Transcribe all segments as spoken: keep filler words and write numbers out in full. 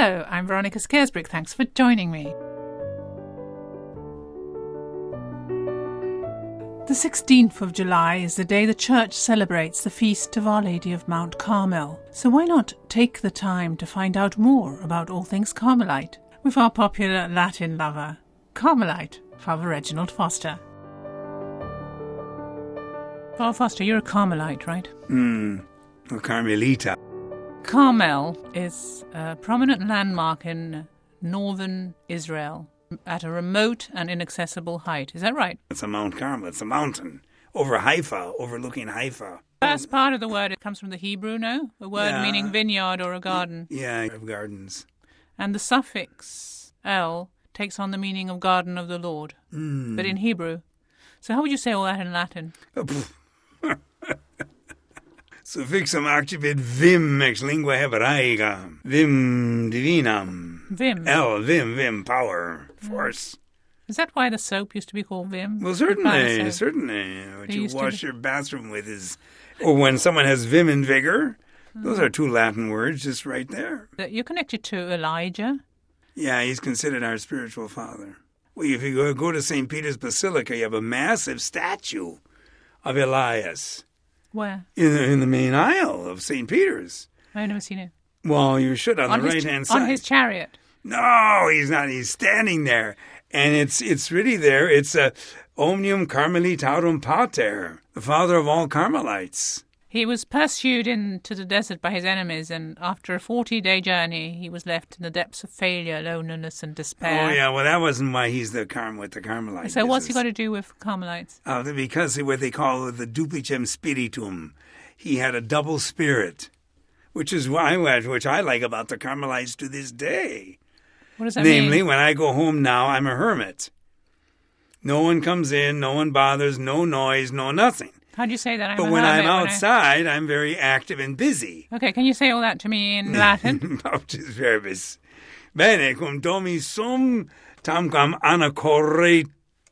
Hello, I'm Veronica Scaresbrick. Thanks for joining me. The sixteenth of July is the day the Church celebrates the feast of Our Lady of Mount Carmel. So why not take the time to find out more about all things Carmelite with our popular Latin lover, Carmelite, Father Reginald Foster. Father Foster, you're a Carmelite, right? Hmm, a Carmelita. Carmel is a prominent landmark in northern Israel at a remote and inaccessible height. Is that right? It's a Mount Carmel. It's a mountain over Haifa, overlooking Haifa. First part of the word, it comes from the Hebrew, no? A word yeah. meaning vineyard or a garden. Yeah, of gardens. And the suffix el takes on the meaning of garden of the Lord, mm. but in Hebrew. So how would you say all that in Latin? Suffixum activit vim ex lingua hebraica, vim divinam. Vim. El, vim, vim, power, force. Is that why the soap used to be called Vim? Well, certainly, certainly. What They you used to wash be- your bathroom with is... Or when someone has vim and vigor, those are two Latin words just right there. That You're connected to Elijah. Yeah, he's considered our spiritual father. Well, if you go, go to Saint Peter's Basilica, you have a massive statue of Elias Where? in the, in the main aisle of Saint Peter's. I've never seen it. Well, you should on, on the his, right-hand side. On his chariot. No, he's not. He's standing there. And it's it's really there. It's a Omnium Carmelitarum Pater, the father of all Carmelites. He was pursued into the desert by his enemies, and after a forty-day journey, he was left in the depths of failure, loneliness, and despair. Oh, yeah. Well, that wasn't why he's the Carm with the Carmelite So what's he business. got to do with Carmelites? Uh, because of what they call the duplicem spiritum. He had a double spirit, which is why which I like about the Carmelites to this day. What does that Namely, mean? when I go home now, I'm a hermit. No one comes in, no one bothers, no noise, no nothing. How do you say that? I'm But a when hermit, I'm when outside, I'm very active and busy. I... Okay, can you say all that to me in Latin? Baptis verbis. Bene, cum domi sum tamquam anacorret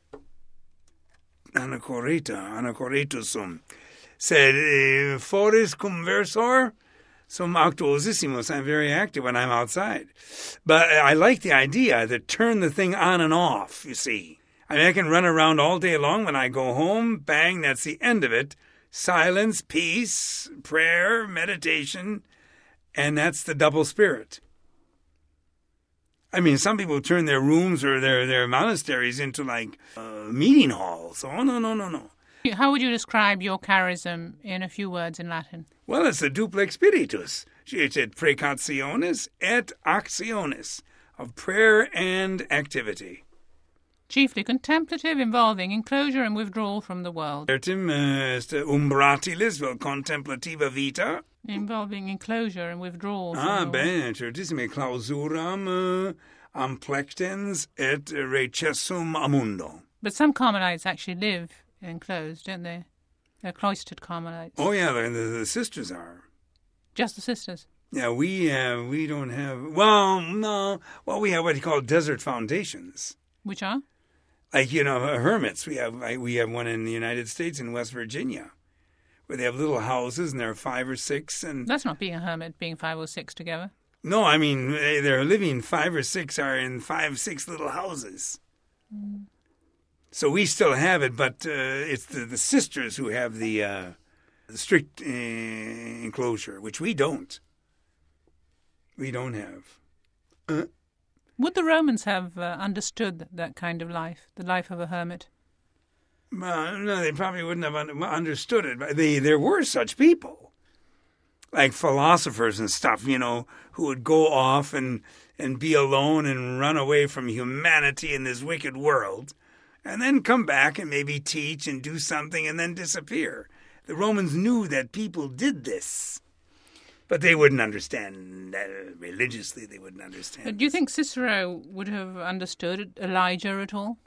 anacorreta, anacorretus sum. Sed eh, foris conversor sum actuosissimus. I'm very active when I'm outside. But I like the idea to turn the thing on and off, you see. I mean, I can run around all day long. When I go home, bang, that's the end of it. Silence, peace, prayer, meditation, and that's the double spirit. I mean, some people turn their rooms or their, their monasteries into like uh, meeting halls. Oh, no, no, no, no. How would you describe your charism in a few words in Latin? Well, it's a duplex spiritus. It's et precationis et actionis, of prayer and activity. Chiefly contemplative, involving enclosure and withdrawal from the world. Certum est umbratilis vel contemplativa vita. Involving enclosure and withdrawal from Ah, the world. bene, certissime clausuram uh, amplectens et recessum amundo. But some Carmelites actually live enclosed, don't they? They're cloistered Carmelites. Oh, yeah, the, the, the sisters are. Just the sisters. Yeah, we uh, we don't have, well, no, well, we have what you call desert foundations. Which are? Like, you know, hermits. We have like, we have one in the United States in West Virginia where they have little houses and there are five or six. And That's not being a hermit, being five or six together. no, I mean, they- they're living, five or six are in five, six little houses. Mm. So we still have it, but uh, it's the, the sisters who have the, uh, the strict uh, enclosure, which we don't. We don't have. Uh, Would the Romans have uh, understood that kind of life, the life of a hermit? Uh, no, they probably wouldn't have un- understood it. But they, there were such people, like philosophers and stuff, you know, who would go off and, and be alone and run away from humanity in this wicked world, and then come back and maybe teach and do something and then disappear. The Romans knew that people did this, but they wouldn't understand that religiously. They wouldn't understand. But do you think Cicero would have understood Elijah at all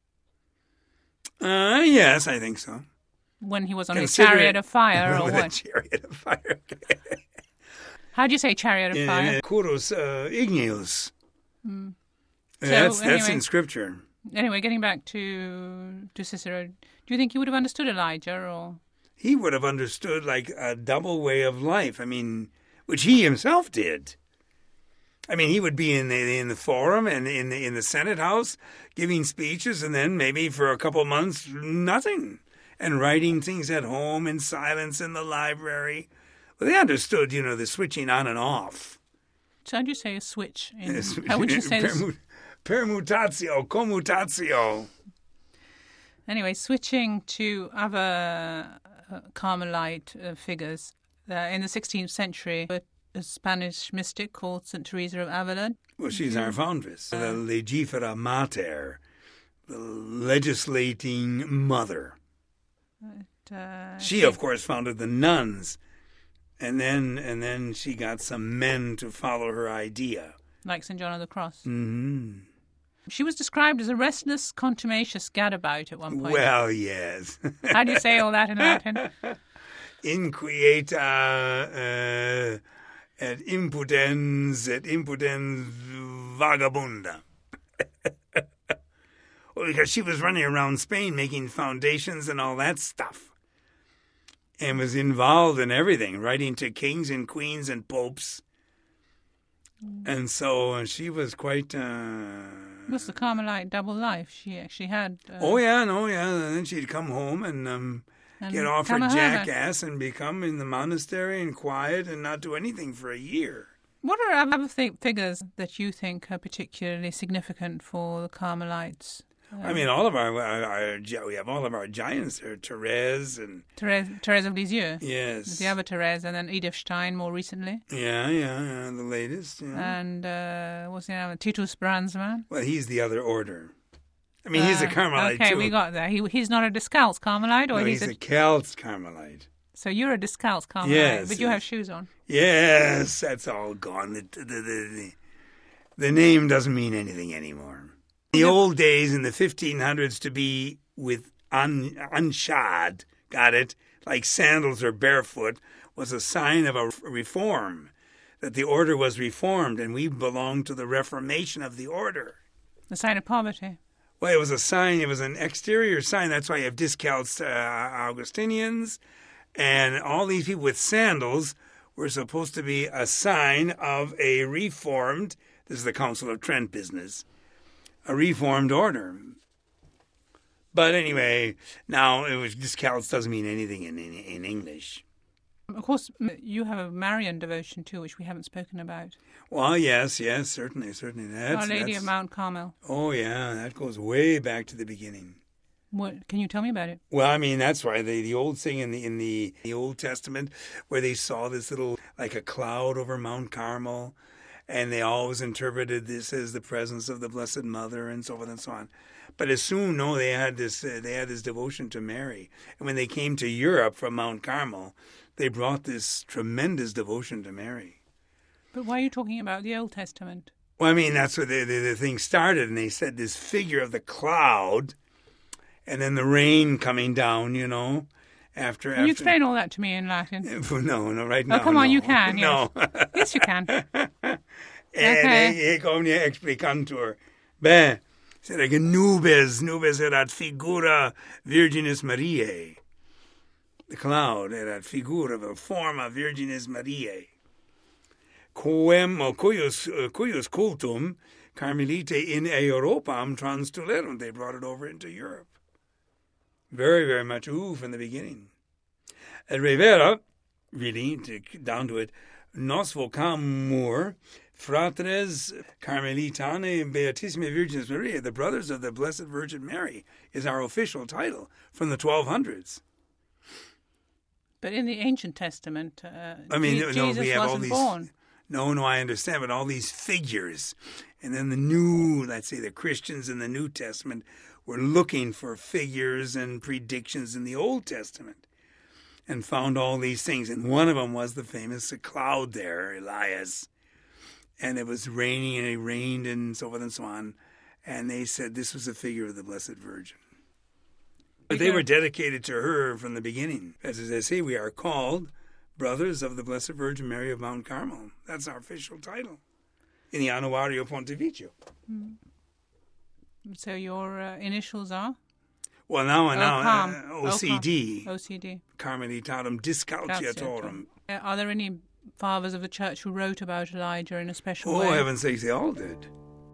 Uh, yes, I think so. when he was on his Consider chariot it- of fire, or With a what? chariot of fire. How do you say chariot of fire? Uh, Curus uh, igneus. Mm. Uh, So, that's that's anyway- in Scripture. Anyway, getting back to to Cicero, do you think he would have understood Elijah, or He would have understood like a double way of life. I mean, which he himself did. I mean, he would be in the in the forum and in the in the Senate House giving speeches, and then maybe for a couple months nothing, and writing things at home in silence in the library. Well, they understood, you know, the switching on and off. So how do you say a switch? In, how would you say Permu- permutatio, commutatio. Anyway, switching to other uh, Carmelite uh, figures. Uh, in the sixteenth century, a, a Spanish mystic called Saint Teresa of Avila. Well, she's our foundress, the legifera mater, the legislating mother. But, uh, she, of course, founded the nuns, and then and then she got some men to follow her idea. Like Saint John of the Cross. Mm-hmm. She was described as a restless, contumacious gadabout at one point. Well, yes. How do you say all that in Latin? Inquieta uh, et impudens et impudens vagabunda. Well, because she was running around Spain making foundations and all that stuff. And was involved in everything, writing to kings and queens and popes. Mm. And so uh, she was quite... Uh, it was the Carmelite double life she actually had. Uh, oh, yeah, no, yeah. And then she'd come home and... Um, And get off her jackass and become in the monastery and quiet and not do anything for a year. What are other th- figures that you think are particularly significant for the Carmelites? Um, I mean, all of our, our, our we have all of our giants there, Therese and Therese, Therese of Lisieux. Yes, the other Therese, and then Edith Stein more recently. Yeah, yeah, yeah the latest. Yeah. And uh, what's the name? Titus Brandsman. Well, he's the other order. I mean, he's a Carmelite, uh, okay, too. Okay, we got that. He, he's not a Descalz Carmelite? Or no, he's, he's a, a Celts Carmelite. So you're a Descalz Carmelite, yes, but you have shoes on. Yes, that's all gone. The, the, the, the, the name doesn't mean anything anymore. In the old days, in the fifteen hundreds, to be with un, unshod, got it, like sandals or barefoot, was a sign of a reform, that the order was reformed, and we belonged to the reformation of the order. The sign of poverty. Well, it was a sign. It was an exterior sign. That's why you have Discalced uh, Augustinians. And all these people with sandals were supposed to be a sign of a reformed, this is the Council of Trent business, a reformed order. But anyway, now it was Discalced doesn't mean anything in, in, in English. Of course, you have a Marian devotion too, which we haven't spoken about. Well, yes, yes, certainly, certainly. That's, Our Lady that's, of Mount Carmel. Oh, yeah, that goes way back to the beginning. What can you tell me about it? Well, I mean, that's why the the old thing in the in the, the Old Testament, where they saw this little like a cloud over Mount Carmel, and they always interpreted this as the presence of the Blessed Mother, and so forth and so on. But as soon, no, they had this uh, they had this devotion to Mary, and when they came to Europe from Mount Carmel, they brought this tremendous devotion to Mary. But why are you talking about the Old Testament? Well, I mean, that's where the, the, the thing started, and they said this figure of the cloud, and then the rain coming down, you know, after... Can after... you explain all that to me in Latin? No, no, right now, Oh, come on, no. you can, yes. No. Yes, you can. Okay. E come explicantur. Beh, será que nubes, nubes erat figura Virginis Mariae. The cloud erat figura, the form of Virginis Mariae. Quem, cuius, cuius cultum Carmelite in Europam transtulerunt. They brought it over into Europe. Very, very much, ooh, from the beginning. At Rivera, really, to, down to it, nos vocamur fratres Carmelitanae Beatissime Virginis Mariae, the brothers of the Blessed Virgin Mary, is our official title from the twelve hundreds. But in the Ancient Testament, uh, I mean, Jesus no, we have wasn't all these, born. No, no, I understand, but all these figures, and then the new, let's say the Christians in the New Testament were looking for figures and predictions in the Old Testament and found all these things. And one of them was the famous cloud there, Elias. And it was raining, and it rained, and so forth and so on. And they said this was a figure of the Blessed Virgin. But they were dedicated to her from the beginning. As I say, we are called Brothers of the Blessed Virgin Mary of Mount Carmel. That's our official title in the Annuario Pontificio. Mm. So your uh, initials are? Well, now and now, uh, O C D. O C D. Carmelitatum Discalciatorum. Uh, are there any fathers of the church who wrote about Elijah in a special oh, way. Oh, heaven's sakes, they all did.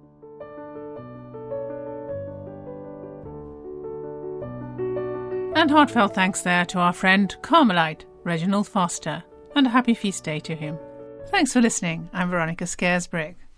And heartfelt thanks there to our friend Carmelite Reginald Foster, and a happy feast day to him. Thanks for listening. I'm Veronica Scaresbrick.